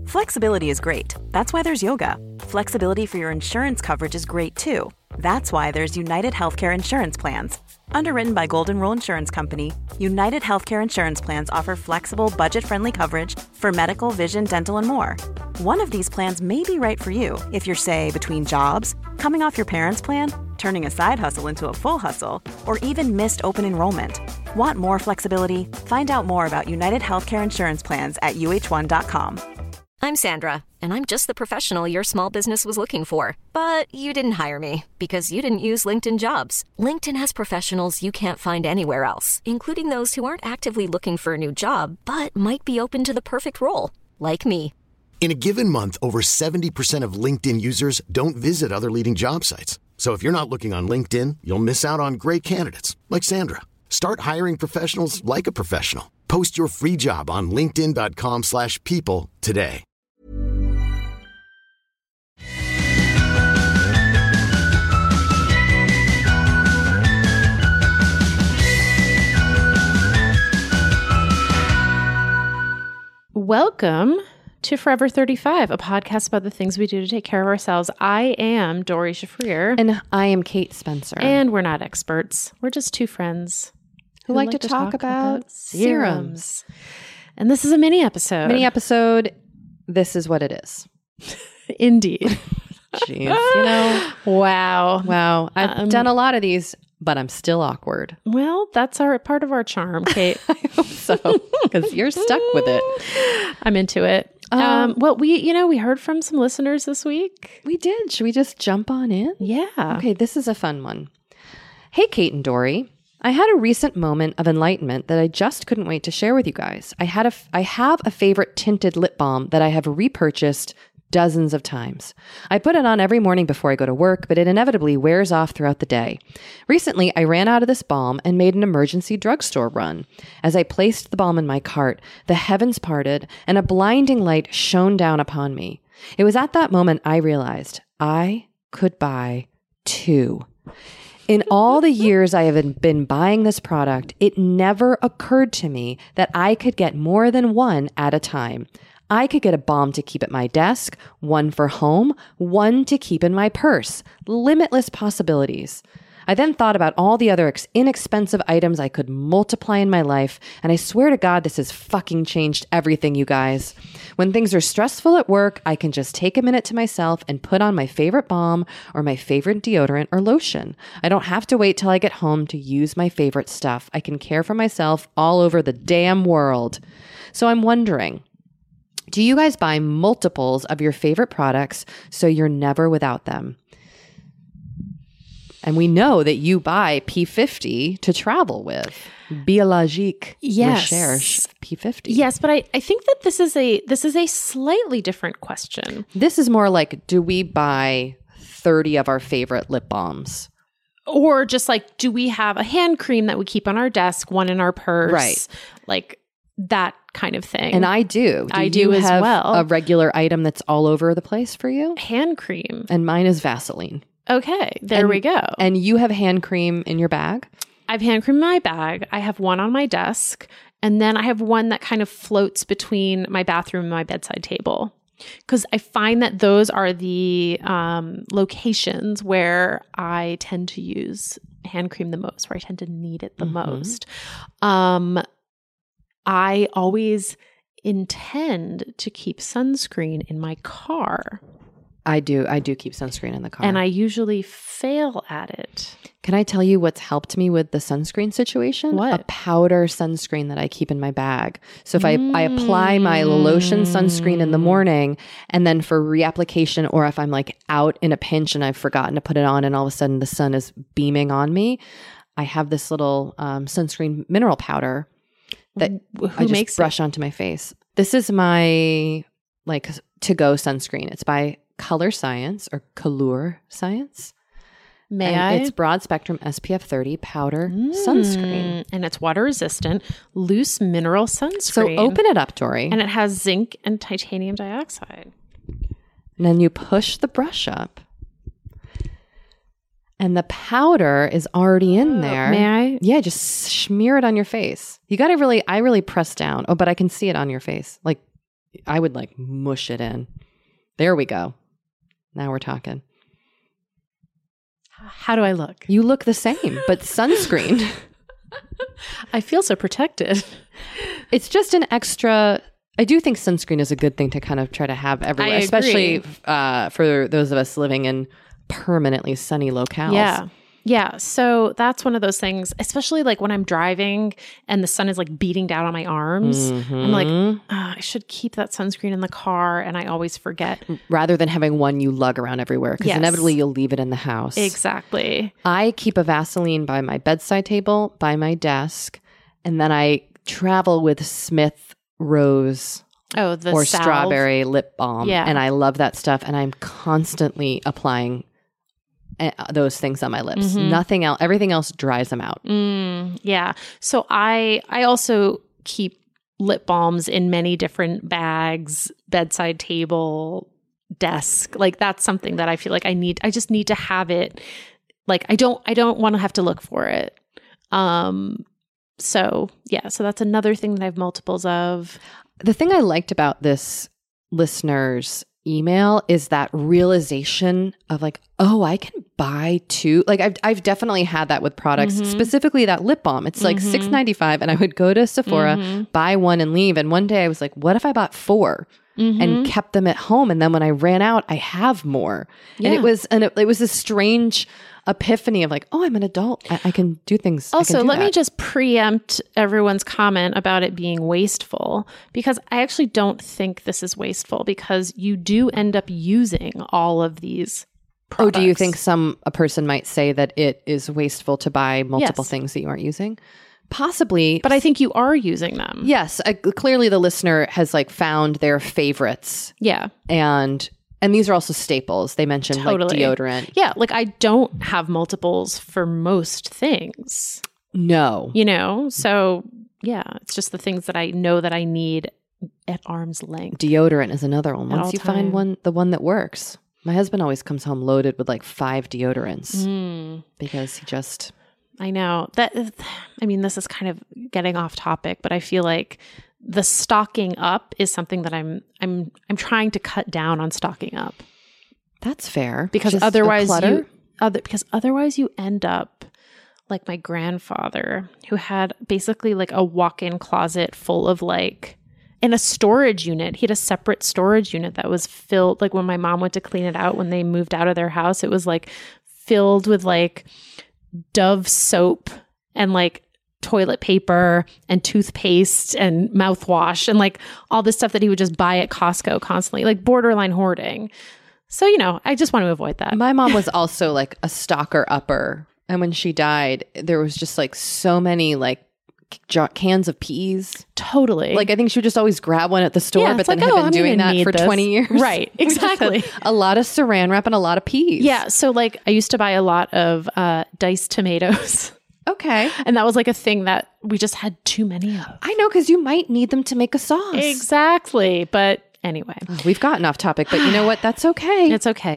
Flexibility is great. That's why there's yoga. Flexibility for your insurance coverage is great too. That's why there's United Healthcare Insurance Plans. Underwritten by Golden Rule Insurance Company, United Healthcare Insurance Plans offer flexible, budget-friendly coverage for medical, vision, dental, and more. One of these plans may be right for you if you're, say, between jobs, coming off your parents' plan, turning a side hustle into a full hustle, or even missed open enrollment. Want more flexibility? Find out more about United Healthcare Insurance Plans at uh1.com. I'm Sandra, and I'm just the professional your small business was looking for. But you didn't hire me because you didn't use LinkedIn Jobs. LinkedIn has professionals you can't find anywhere else, including those who aren't actively looking for a new job, but might be open to the perfect role, like me. In a given month, over 70% of LinkedIn users don't visit other leading job sites. So if you're not looking on LinkedIn, you'll miss out on great candidates like Sandra. Start hiring professionals like a professional. Post your free job on linkedin.com/people today. Welcome to Forever 35, a podcast about the things we do to take care of ourselves. I am Doree Shafrir. And I am Kate Spencer. And we're not experts. We're just two friends who like to talk about serums. And this is a mini episode. This is what it is. Indeed. Jeez, you know. Wow. I've done a lot of these, but I'm still awkward. Well, that's part of our charm, Kate. I hope so, because you're stuck with it. I'm into it. Well, we heard from some listeners this week. We did. Should we just jump on in? Yeah. Okay, this is a fun one. Hey, Kate and Doree. I had a recent moment of enlightenment that I just couldn't wait to share with you guys. I have a favorite tinted lip balm that I have repurchased dozens of times. I put it on every morning before I go to work, but it inevitably wears off throughout the day. Recently, I ran out of this balm and made an emergency drugstore run. As I placed the balm in my cart, the heavens parted and a blinding light shone down upon me. It was at that moment I realized I could buy two. In all the years I have been buying this product, it never occurred to me that I could get more than one at a time. I could get a balm to keep at my desk, one for home, one to keep in my purse. Limitless possibilities. I then thought about all the other inexpensive items I could multiply in my life, and I swear to God, this has fucking changed everything, you guys. When things are stressful at work, I can just take a minute to myself and put on my favorite balm or my favorite deodorant or lotion. I don't have to wait till I get home to use my favorite stuff. I can care for myself all over the damn world. So I'm wondering, do you guys buy multiples of your favorite products so you're never without them? And we know that you buy P50 to travel with. Biologique Recherche P50. Yes, but I think that this is a slightly different question. This is more like, do we buy 30 of our favorite lip balms? Or just like, do we have a hand cream that we keep on our desk, one in our purse? Right. Like that kind of thing. And I do. I do as well. A regular item that's all over the place for you? Hand cream. And mine is Vaseline. Okay, there we go. And you have hand cream in your bag? I have hand cream in my bag. I have one on my desk. And then I have one that kind of floats between my bathroom and my bedside table. Because I find that those are the locations where I tend to use hand cream the most, where I tend to need it the most. I always intend to keep sunscreen in my car. I do keep sunscreen in the car. And I usually fail at it. Can I tell you what's helped me with the sunscreen situation? What? A powder sunscreen that I keep in my bag. So if I apply my lotion sunscreen in the morning, and then for reapplication, or if I'm like out in a pinch and I've forgotten to put it on and all of a sudden the sun is beaming on me, I have this little sunscreen mineral powder that I just brush onto my face. This is my like to-go sunscreen. It's by Color Science or Color Science. It's broad spectrum SPF 30 powder sunscreen. And it's water resistant, loose mineral sunscreen. So open it up, Doree. And it has zinc and titanium dioxide. And then you push the brush up. And the powder is already in there. May I? Yeah, just smear it on your face. You got to I really press down. Oh, but I can see it on your face. Like, I would like mush it in. There we go. Now we're talking. How do I look? You look the same, but sunscreen. I feel so protected. It's just an extra. I do think sunscreen is a good thing to kind of try to have everywhere, especially for those of us living in permanently sunny locales. Yeah. So that's one of those things, especially like when I'm driving and the sun is like beating down on my arms. I'm like, I should keep that sunscreen in the car. And I always forget. Rather than having one you lug around everywhere, because inevitably you'll leave it in the house. Exactly. I keep a Vaseline by my bedside table, by my desk, and then I travel with Smith Rose or salve. Strawberry lip balm. Yeah. And I love that stuff. And I'm constantly applying those things on my lips. Nothing else. Everything else dries them out. Yeah. So I also keep lip balms in many different bags, bedside table, desk. Like that's something that I feel like I just need to have it. Like I don't want to have to look for it. So that's another thing that I have multiples of. The thing I liked about this listener's email is that realization of like, oh, I can buy two. Like I've definitely had that with products, specifically that lip balm. It's like $6.95, and I would go to Sephora, buy one and leave. And one day I was like, what if I bought four and kept them at home? And then when I ran out, I have more. Yeah. And it was a strange epiphany of like, oh, I'm an adult. I can do things. Also, let me just preempt everyone's comment about it being wasteful, because I actually don't think this is wasteful, because you do end up using all of these products. Oh, do you think a person might say that it is wasteful to buy multiple things that you aren't using? Possibly. But I think you are using them. Yes. Clearly the listener has like found their favorites. Yeah. And these are also staples. They mentioned like deodorant. Yeah. Like I don't have multiples for most things. No. So yeah, it's just the things that I know that I need at arm's length. Deodorant is another one. Once you find the one that works. My husband always comes home loaded with like 5 deodorants because he just... I know that. I mean, this is kind of getting off topic, but I feel like the stocking up is something that I'm trying to cut down on stocking up. That's fair, because otherwise you end up like my grandfather, who had basically like a walk-in closet full of like, in a storage unit. He had a separate storage unit that was filled. Like when my mom went to clean it out when they moved out of their house, it was like filled with like Dove soap and like toilet paper and toothpaste and mouthwash and like all this stuff that he would just buy at Costco constantly, like borderline hoarding. So, I just want to avoid that. My mom was also like a stocker upper. And when she died, there was just like so many like cans of peas. Totally. Like I think she would just always grab one at the store, but then had been doing that for 20 years. Right. Exactly. A lot of saran wrap and a lot of peas. Yeah. So like I used to buy a lot of diced tomatoes. Okay. And that was like a thing that we just had too many of. I know, because you might need them to make a sauce. Exactly. But anyway. We've gotten off topic, but you know what? That's okay. It's okay.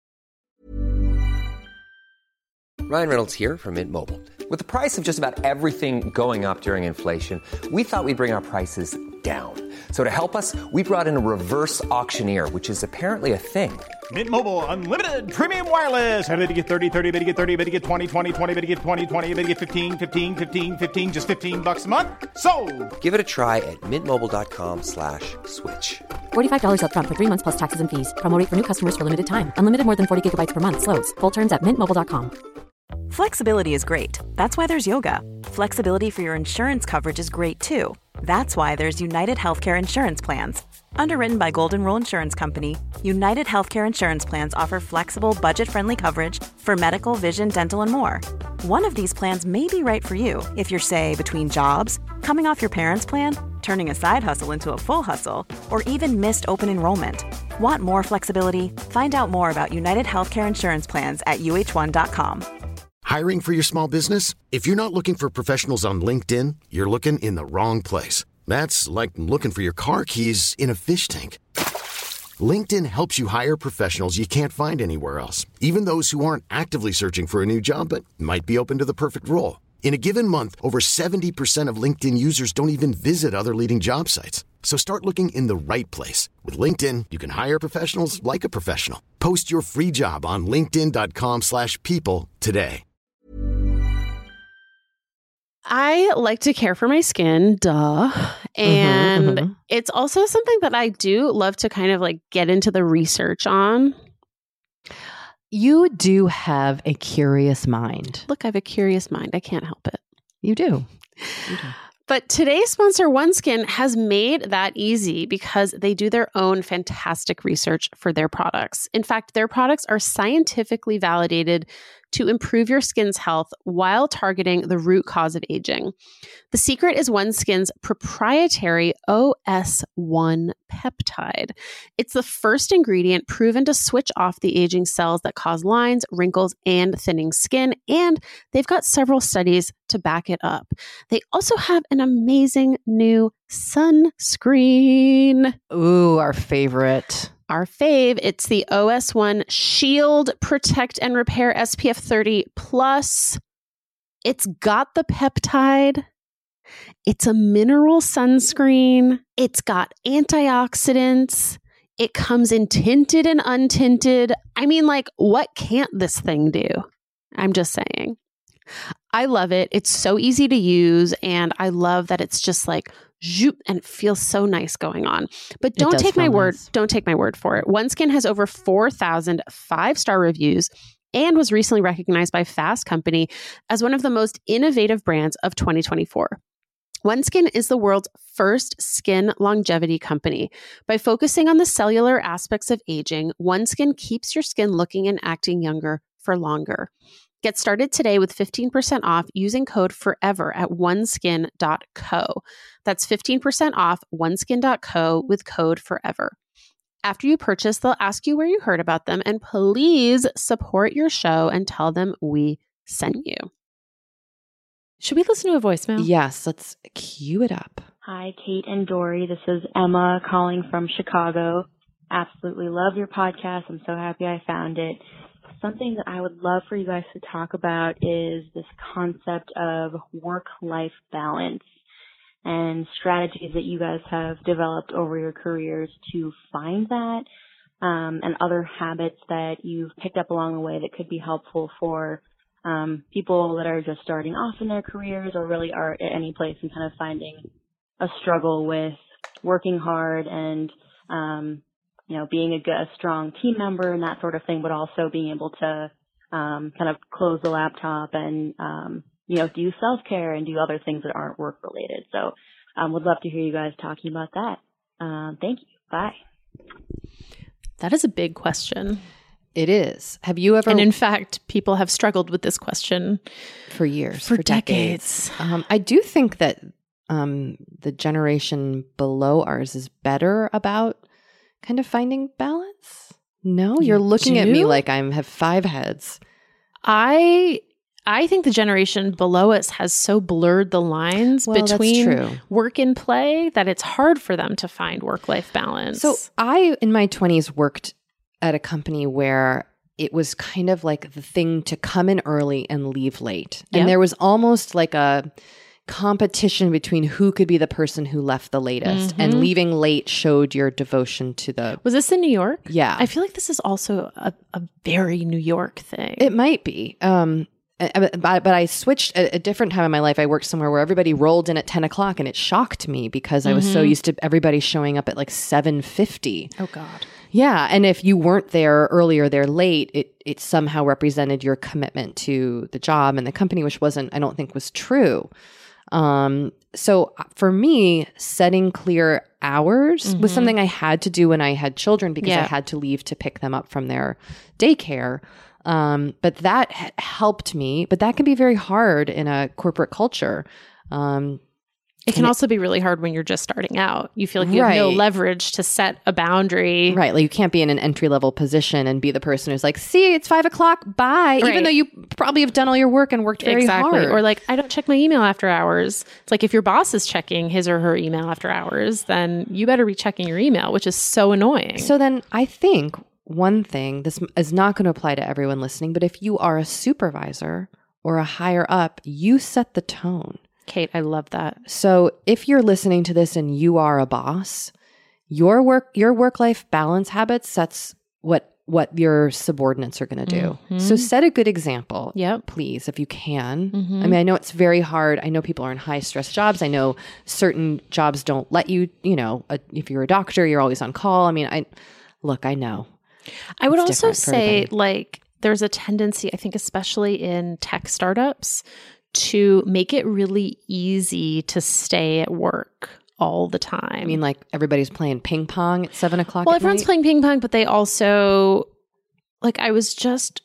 Ryan Reynolds here from Mint Mobile. With the price of just about everything going up during inflation, we thought we'd bring our prices down. So to help us, we brought in a reverse auctioneer, which is apparently a thing. Mint Mobile Unlimited Premium Wireless. How to get 30, 30, bit to get 30, bit to get 20, 20, 20, bit to get 20, 20, bit to get 15, 15, 15, 15, just $15 a month? Sold! Give it a try at mintmobile.com/switch. $45 up front for 3 months plus taxes and fees. Promo rate for new customers for limited time. Unlimited more than 40 gigabytes per month. Slows full terms at mintmobile.com. Flexibility is great. That's why there's yoga. Flexibility for your insurance coverage is great too. That's why there's United Healthcare Insurance Plans. Underwritten by Golden Rule Insurance Company, United Healthcare Insurance Plans offer flexible, budget-friendly coverage for medical, vision, dental, and more. One of these plans may be right for you if you're, say, between jobs, coming off your parents' plan, turning a side hustle into a full hustle, or even missed open enrollment. Want more flexibility? Find out more about United Healthcare Insurance Plans at uh1.com. Hiring for your small business? If you're not looking for professionals on LinkedIn, you're looking in the wrong place. That's like looking for your car keys in a fish tank. LinkedIn helps you hire professionals you can't find anywhere else, even those who aren't actively searching for a new job but might be open to the perfect role. In a given month, over 70% of LinkedIn users don't even visit other leading job sites. So start looking in the right place. With LinkedIn, you can hire professionals like a professional. Post your free job on linkedin.com/people today. I like to care for my skin, duh. And it's also something that I do love to kind of like get into the research on. You do have a curious mind. Look, I have a curious mind. I can't help it. You do. But today's sponsor, OneSkin, has made that easy because they do their own fantastic research for their products. In fact, their products are scientifically validated to improve your skin's health while targeting the root cause of aging. The secret is OneSkin's proprietary OS1 peptide. It's the first ingredient proven to switch off the aging cells that cause lines, wrinkles, and thinning skin, and they've got several studies to back it up. They also have an amazing new sunscreen. Ooh, our favorite. Our fave, it's the OS1 Shield Protect and Repair SPF 30 Plus. It's got the peptide. It's a mineral sunscreen. It's got antioxidants. It comes in tinted and untinted. I mean, like, what can't this thing do? I'm just saying. I love it. It's so easy to use. And I love that it's just like, zoop, and it feels so nice going on. But don't take my word. Don't take my word for it. OneSkin has over 4,000 5-star reviews and was recently recognized by Fast Company as one of the most innovative brands of 2024. OneSkin is the world's first skin longevity company. By focusing on the cellular aspects of aging, OneSkin keeps your skin looking and acting younger for longer. Get started today with 15% off using code FOREVER at oneskin.co. That's 15% off oneskin.co with code FOREVER. After you purchase, they'll ask you where you heard about them, and please support your show and tell them we sent you. Should we listen to a voicemail? Yes, let's cue it up. Hi, Kate and Dory. This is Emma calling from Chicago. Absolutely love your podcast. I'm so happy I found it. Something that I would love for you guys to talk about is this concept of work-life balance and strategies that you guys have developed over your careers to find that, and other habits that you've picked up along the way that could be helpful for people that are just starting off in their careers or really are at any place and kind of finding a struggle with working hard and being a strong team member and that sort of thing, but also being able to kind of close the laptop and, do self-care and do other things that aren't work-related. So would love to hear you guys talking about that. Thank you. Bye. That is a big question. It is. Have you ever... And in fact, people have struggled with this question for years, for decades. I do think that the generation below ours is better about kind of finding balance. No, you're looking at me like I have 5 heads. I think the generation below us has so blurred the lines between work and play that it's hard for them to find work-life balance. So I, in my 20s, worked at a company where it was kind of like the thing to come in early and leave late. Yep. And there was almost like a competition between who could be the person who left the latest, and leaving late showed your devotion to the... Was this in New York? Yeah. I feel like this is also a very New York thing. It might be. But I switched at a different time in my life. I worked somewhere where everybody rolled in at 10 o'clock, and it shocked me because I was so used to everybody showing up at like 7:50. Oh, God. Yeah. And if you weren't there early or there late, it somehow represented your commitment to the job and the company, which I don't think was true. So for me, setting clear hours was something I had to do when I had children because I had to leave to pick them up from their daycare. But that helped me, but that can be very hard in a corporate culture. It can also be really hard when you're just starting out. You feel like you have no leverage to set a boundary. Right. Like you can't be in an entry-level position and be the person who's like, see, it's 5 o'clock, bye. Right. Even though you probably have done all your work and worked very hard. Or like, I don't check my email after hours. It's like if your boss is checking his or her email after hours, then you better be checking your email, which is so annoying. So then I think one thing, this is not going to apply to everyone listening, but if you are a supervisor or a higher up, you set the tone. Kate, I love that. So if you're listening to this and you are a boss, your work-life balance habits sets what your subordinates are going to do. So set a good example, please, if you can. I mean, I know it's very hard. I know people are in high-stress jobs. I know certain jobs don't let you, if you're a doctor, you're always on call. I mean, I know. I would also say, like, there's a tendency, I think, especially in tech startups, to make it really easy to stay at work all the time. I mean, like everybody's playing ping pong at 7:00 at night. Well, everyone's playing ping pong, but they also, like, I was just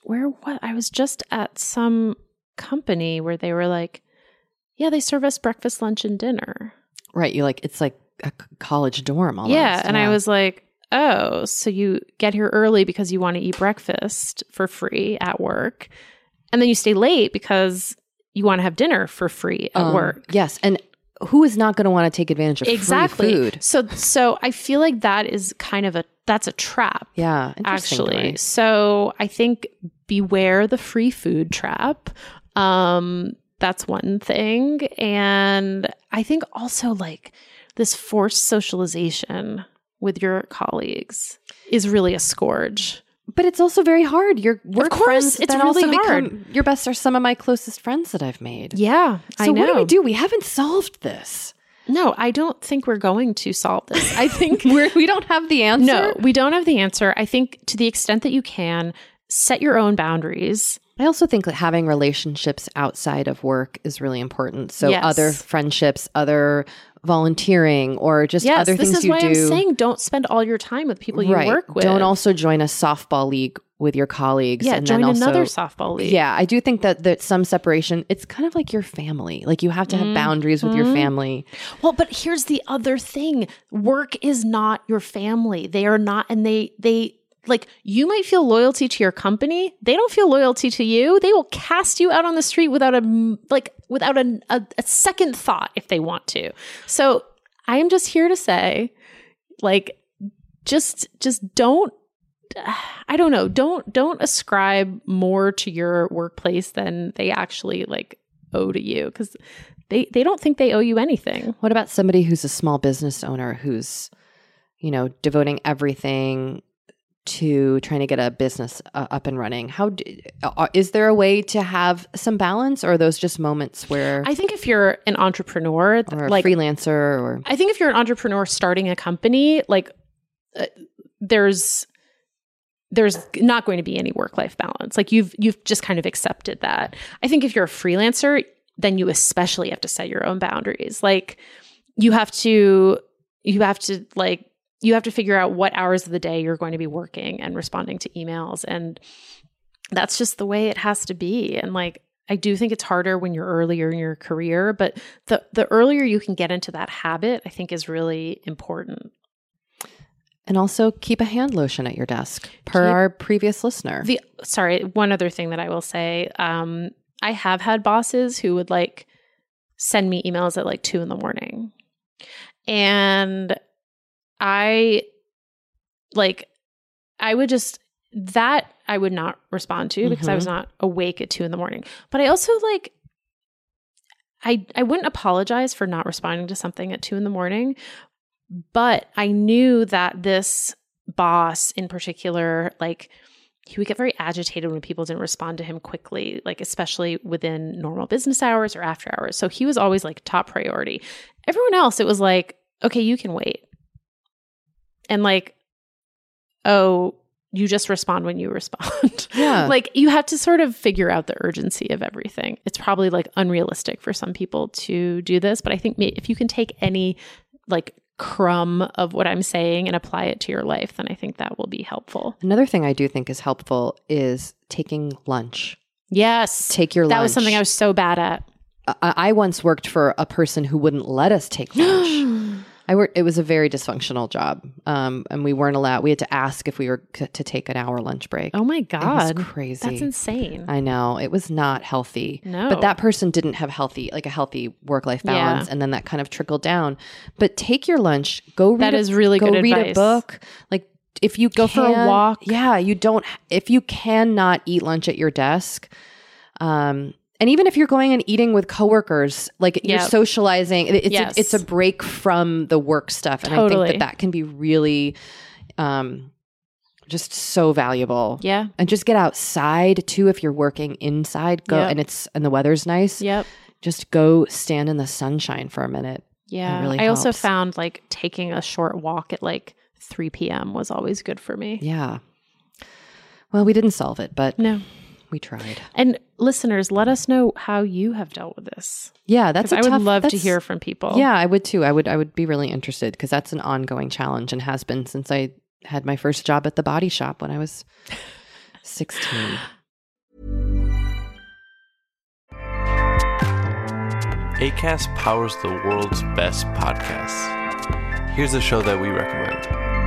at some company where they were like, yeah, they serve us breakfast, lunch, and dinner. Right. It's like a college dorm almost. Yeah. And I was like, oh, so you get here early because you want to eat breakfast for free at work. And then you stay late because you want to have dinner for free at work. Yes. And who is not going to want to take advantage of free food? So I feel like that is kind of that's a trap. Yeah, actually. Right? So I think beware the free food trap. That's one thing. And I think also like this forced socialization with your colleagues is really a scourge. But it's also very hard. Your work friends, it's that really also hard. Become your best are some of my closest friends that I've made. Yeah, so I know. what do we do? We haven't solved this. No, I don't think we're going to solve this. I think we don't have the answer. No, we don't have the answer. I think to the extent that you can, set your own boundaries. I also think that having relationships outside of work is really important. So other friendships, other volunteering, or just other things you do. This is why I'm saying don't spend all your time with people you work with. Don't also join a softball league with your colleagues. Yeah, and join then also, another softball league. Yeah, I do think that some separation, it's kind of like your family. Like you have to have boundaries with your family. Well, but here's the other thing. Work is not your family. They are not, and they like, you might feel loyalty to your company. They don't feel loyalty to you. They will cast you out on the street without a second thought if they want to. So I am just here to say, like, just don't, I don't know, don't ascribe more to your workplace than they actually like owe to you, because they don't think they owe you anything. What about somebody who's a small business owner who's, devoting everything to trying to get a business up and running? Is there a way to have some balance, or are those just moments where I think if you're an entrepreneur or like a freelancer, or I think if you're an entrepreneur starting a company, like there's not going to be any work-life balance. Like you've just kind of accepted that. I think if you're a freelancer, then you especially have to set your own boundaries. Like you have to figure out what hours of the day you're going to be working and responding to emails. And that's just the way it has to be. And like, I do think it's harder when you're earlier in your career, but the earlier you can get into that habit, I think is really important. And also keep a hand lotion at your desk, our previous listener. One other thing that I will say, I have had bosses who would like send me emails at like 2 a.m. And I would not respond to because I was not awake at 2 a.m. But I also I wouldn't apologize for not responding to something at 2 a.m. But I knew that this boss in particular, like, he would get very agitated when people didn't respond to him quickly, like especially within normal business hours or after hours. So he was always like top priority. Everyone else, it was like, okay, you can wait. And like, oh, you just respond when you respond. Yeah. Like you have to sort of figure out the urgency of everything. It's probably like unrealistic for some people to do this, but I think if you can take any like crumb of what I'm saying and apply it to your life, then I think that will be helpful. Another thing I do think is helpful is taking lunch. Yes. Take your lunch. That was something I was so bad at. I once worked for a person who wouldn't let us take lunch. It was a very dysfunctional job. And we weren't allowed, we had to ask if we were to take an hour lunch break. Oh my God. It was crazy. That's insane. I know. It was not healthy. No. But that person didn't have a healthy work-life balance. Yeah. And then that kind of trickled down. But take your lunch, go read That is really good read advice. a book. Like if you go for a walk. Yeah. If you cannot eat lunch at your desk, and And even if you're going and eating with coworkers, like you're Yep. socializing, Yes. it's a break from the work stuff. And I Totally. think that can be really just so valuable. Yeah. And just get outside too. If you're working inside, go Yep. and the weather's nice. Yep. Just go stand in the sunshine for a minute. Yeah. It really I also helps. found like taking a short walk at like 3 p.m. was always good for me. Yeah. Well, we didn't solve it, but No. we tried. And listeners, let us know how you have dealt with this. Yeah, that's. Because I would love to hear from people. Yeah, I would too. I would be really interested because that's an ongoing challenge and has been since I had my first job at the Body Shop when I was 16. Acast powers the world's best podcasts. Here's a show that we recommend.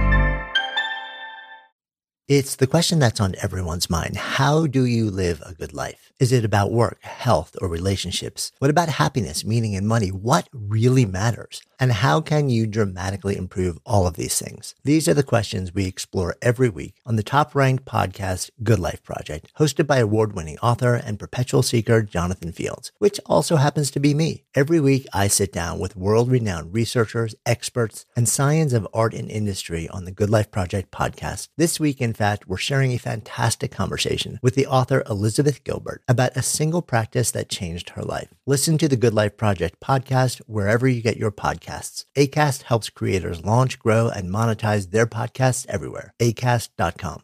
It's the question that's on everyone's mind. How do you live a good life? Is it about work, health, or relationships? What about happiness, meaning, and money? What really matters? And how can you dramatically improve all of these things? These are the questions we explore every week on the top-ranked podcast, Good Life Project, hosted by award-winning author and perpetual seeker Jonathan Fields, which also happens to be me. Every week, I sit down with world-renowned researchers, experts, and scions of art and industry on the Good Life Project podcast. This week, in fact, we're sharing a fantastic conversation with the author Elizabeth Gilbert about a single practice that changed her life. Listen to the Good Life Project podcast wherever you get your podcasts. Acast helps creators launch, grow, and monetize their podcasts everywhere. Acast.com.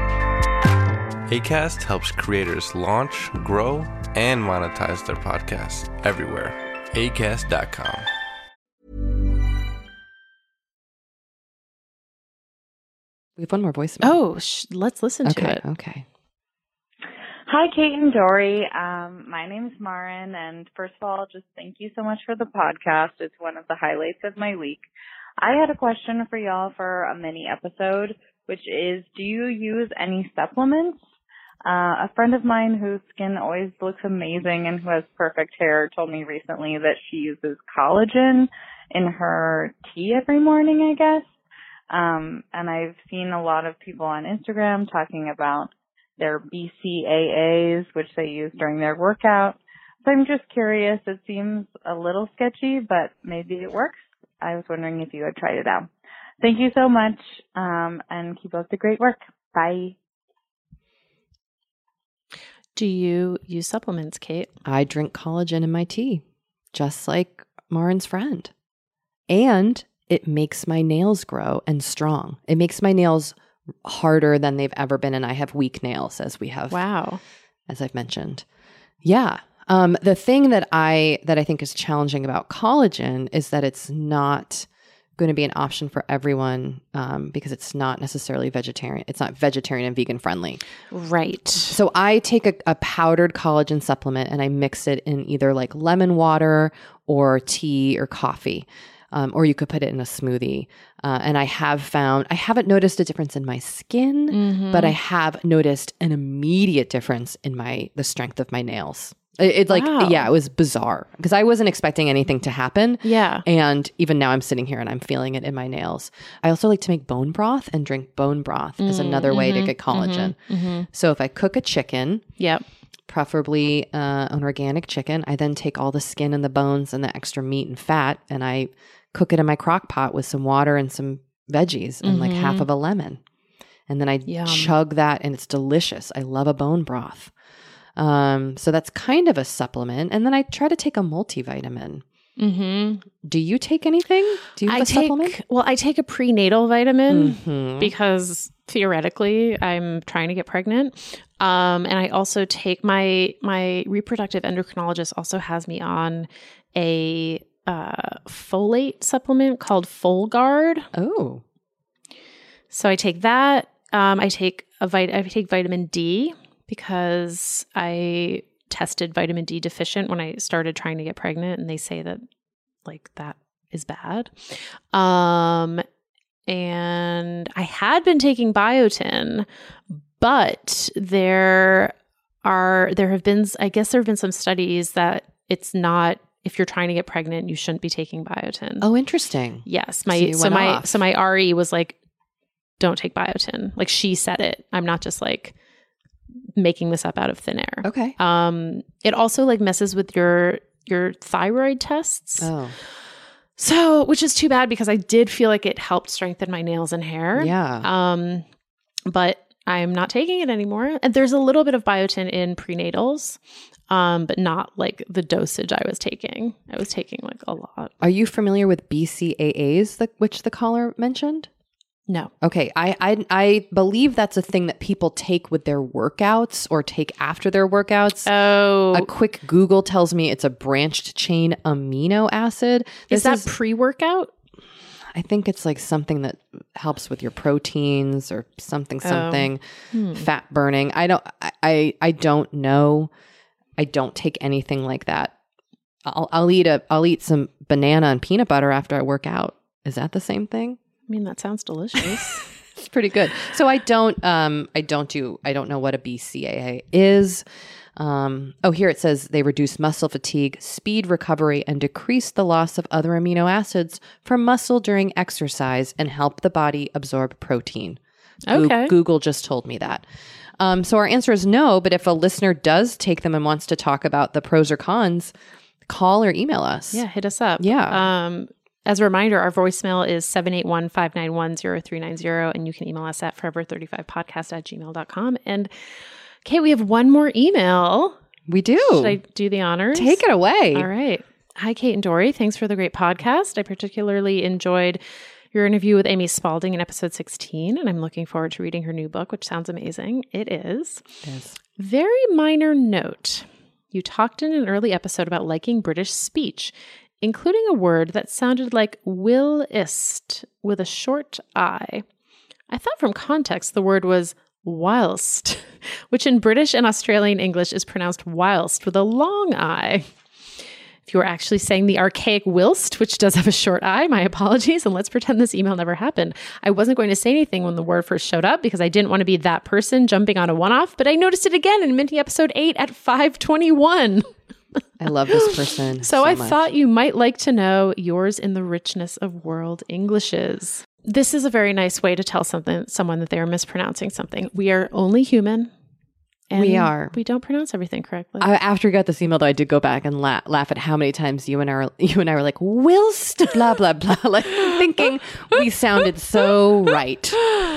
Acast helps creators launch, grow, and monetize their podcasts everywhere. Acast.com. We have one more voicemail. Oh, let's listen to it. Okay. Hi, Kate and Dory. My name's Marin, and first of all, just thank you so much for the podcast. It's one of the highlights of my week. I had a question for y'all for a mini episode, which is, do you use any supplements? A friend of mine whose skin always looks amazing and who has perfect hair told me recently that she uses collagen in her tea every morning, I guess. And I've seen a lot of people on Instagram talking about their BCAAs, which they use during their workout. So I'm just curious. It seems a little sketchy, but maybe it works. I was wondering if you had tried it out. Thank you so much, and keep up the great work. Bye. Do you use supplements, Kate? I drink collagen in my tea, just like Marin's friend. And it makes my nails grow and strong. It makes my nails harder than they've ever been, and I have weak nails, as we have. Wow. As I've mentioned. Yeah. The thing that I think is challenging about collagen is that it's not going to be an option for everyone because it's not necessarily vegetarian. It's not vegetarian and vegan friendly. Right. So I take a powdered collagen supplement and I mix it in either like lemon water or tea or coffee. Or you could put it in a smoothie. And I haven't noticed a difference in my skin, but I have noticed an immediate difference in the strength of my nails. It was bizarre because I wasn't expecting anything to happen. Yeah. And even now I'm sitting here and I'm feeling it in my nails. I also like to make bone broth and drink bone broth as another way to get collagen. So if I cook a chicken, preferably an organic chicken, I then take all the skin and the bones and the extra meat and fat and I cook it in my crock pot with some water and some veggies and like half of a lemon. And then I chug that and it's delicious. I love a bone broth. So that's kind of a supplement. And then I try to take a multivitamin. Do you take anything? Do you have a supplement? Well, I take a prenatal vitamin because theoretically I'm trying to get pregnant. And I also take my reproductive endocrinologist also has me on a folate supplement called FolGuard. Oh. So I take that. I take vitamin D because I tested vitamin D deficient when I started trying to get pregnant, and they say that like that is bad. And I had been taking biotin, but there have been some studies that it's not, if you're trying to get pregnant, you shouldn't be taking biotin. Oh, interesting. Yes. So my RE was like, don't take biotin. Like she said it. I'm not just like making this up out of thin air. Okay. It also like messes with your thyroid tests. Oh. So, which is too bad because I did feel like it helped strengthen my nails and hair. Yeah. But I'm not taking it anymore. And there's a little bit of biotin in prenatals, but not like the dosage I was taking. I was taking like a lot. Are you familiar with BCAAs, which the caller mentioned? No. Okay. I believe that's a thing that people take with their workouts or take after their workouts. Oh. A quick Google tells me it's a branched chain amino acid. Is that pre-workout? I think it's like something that helps with your proteins or something, fat burning. I don't know. I don't take anything like that. I'll eat some banana and peanut butter after I work out. Is that the same thing? I mean, that sounds delicious. It's pretty good. So I don't know what a BCAA is. Here it says they reduce muscle fatigue, speed recovery, and decrease the loss of other amino acids from muscle during exercise and help the body absorb protein. Okay. Google just told me that. So our answer is no, but if a listener does take them and wants to talk about the pros or cons, call or email us. Yeah, hit us up. Yeah. As a reminder, our voicemail is 781-591-0390, and you can email us at forever35podcast@gmail.com. And Kate, we have one more email. We do. Should I do the honors? Take it away. All right. Hi, Kate and Dory. Thanks for the great podcast. I particularly enjoyed your interview with Amy Spalding in episode 16, and I'm looking forward to reading her new book, which sounds amazing. It is. Yes. Very minor note. You talked in an early episode about liking British speech, including a word that sounded like will-ist with a short I. I thought from context the word was whilst, which in British and Australian English is pronounced whilst with a long I. If you were actually saying the archaic whilst, which does have a short I, my apologies, and let's pretend this email never happened. I wasn't going to say anything when the word first showed up because I didn't want to be that person jumping on a one-off, but I noticed it again in Minty episode 8 at 5:21. I love this person so I much. thought you might like to know yours in the richness of world Englishes. This is a very nice way to tell someone that they are mispronouncing something. We are only human. And we are. We don't pronounce everything correctly. After we got this email, though, I did go back and laugh at how many times you and I were like, whilst, blah, blah, blah, like thinking we sounded so right.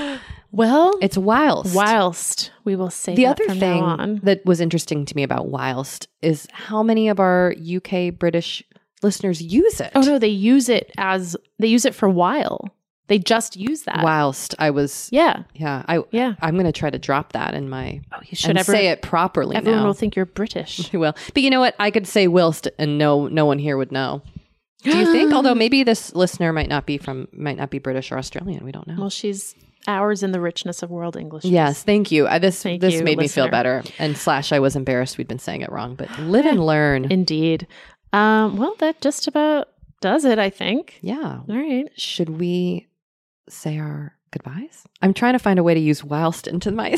Well, it's whilst. Whilst. We will say the that other from thing now on. that was interesting to me about whilst is how many of our UK British listeners use it. Oh no, they use it for while. They just use that. Whilst I was I'm going to try to drop that in my you should say it properly. Everyone now. will think you're British. They will. But you know what? I could say whilst and no one here would know. Do you think? Although maybe this listener might not be British or Australian. We don't know. Well, she's ours in the richness of world English. Yes, thank you. This you, made me feel listener. better. And / I was embarrassed we'd been saying it wrong, but live and learn. Indeed. Well, that just about does it, I think. Yeah. All right. Should we say our goodbyes? I'm trying to find a way to use whilst into my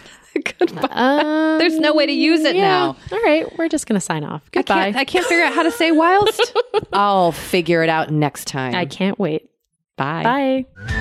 goodbye. There's no way to use it now. All right. We're just going to sign off. Goodbye. I can't figure out how to say whilst. I'll figure it out next time. I can't wait. Bye. Bye.